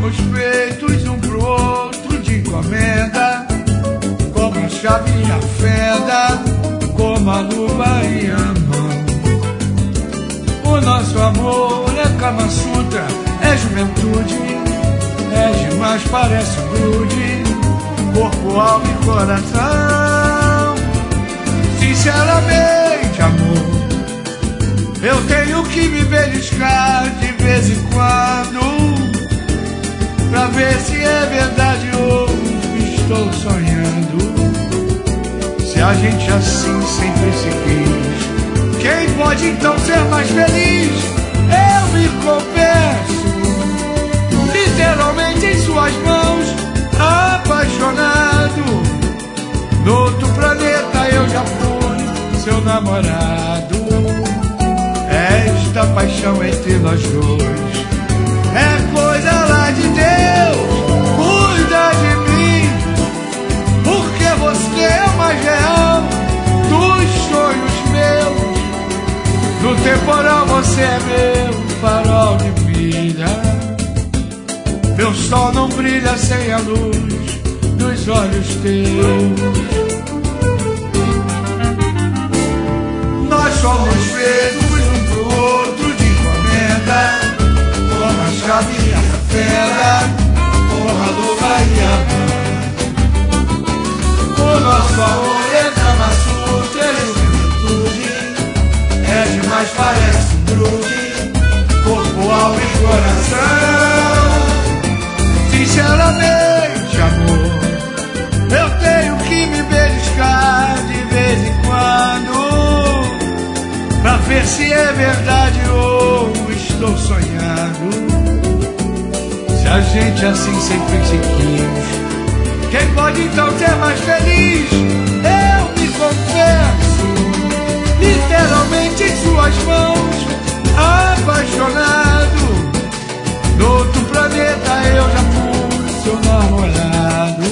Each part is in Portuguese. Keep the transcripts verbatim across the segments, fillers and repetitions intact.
somos feitos um pro outro de encomenda, como a chave e a fenda, como a luva e a mão. O nosso amor é Kama Sutra, é juventude, é demais, parece um grude, corpo, alma e coração. Sinceramente, amor, eu tenho que me beliscar de vez em quando, pra ver se é verdade ou estou sonhando. Se a gente assim sempre se quis, quem pode então ser mais feliz? Eu me confesso, literalmente em suas mãos, apaixonado. No outro planeta eu já fui seu namorado. Esta paixão entre nós dois é coisa lá de Deus. Cuida de mim, porque você é o mais real dos sonhos meus. No temporal você é meu farol de brilha. Meu sol não brilha sem a luz dos olhos teus. Nós somos feitos um pro outro de encomenda, como a chave e a fenda, como a luva e a mão. O nosso amor é Kama Sutra, é juventude, é demais, parece um grude, corpo, alma e coração. Sinceramente, amor, eu tenho que me beliscar de vez em quando, pra ver se é verdade ou estou sonhando. Se a gente assim sempre se quis, quem pode então ser mais feliz? Eu me confesso, literalmente em suas mãos, apaixonado. No outro planeta eu já fui seu namorado.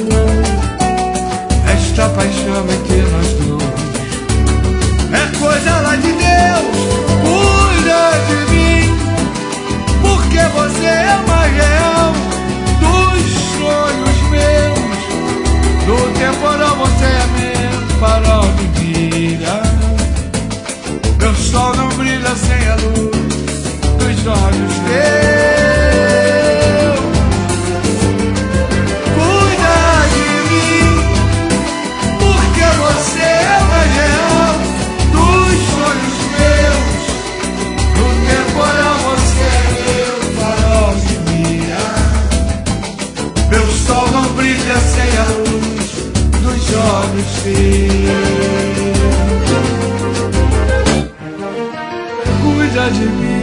Esta paixão entre nós dois é coisa lá de Deus. Cuida de mim, porque você é o mais real dos sonhos meus. No temporal você é meu farol de vida. Meu sol não brilha sem a luz dos olhos teus. Cuida de mim, porque você é o mais real dos sonhos meus. No temporal você é meu farol de mira. Meu sol não brilha sem a luz dos olhos teus. Cuida de mim.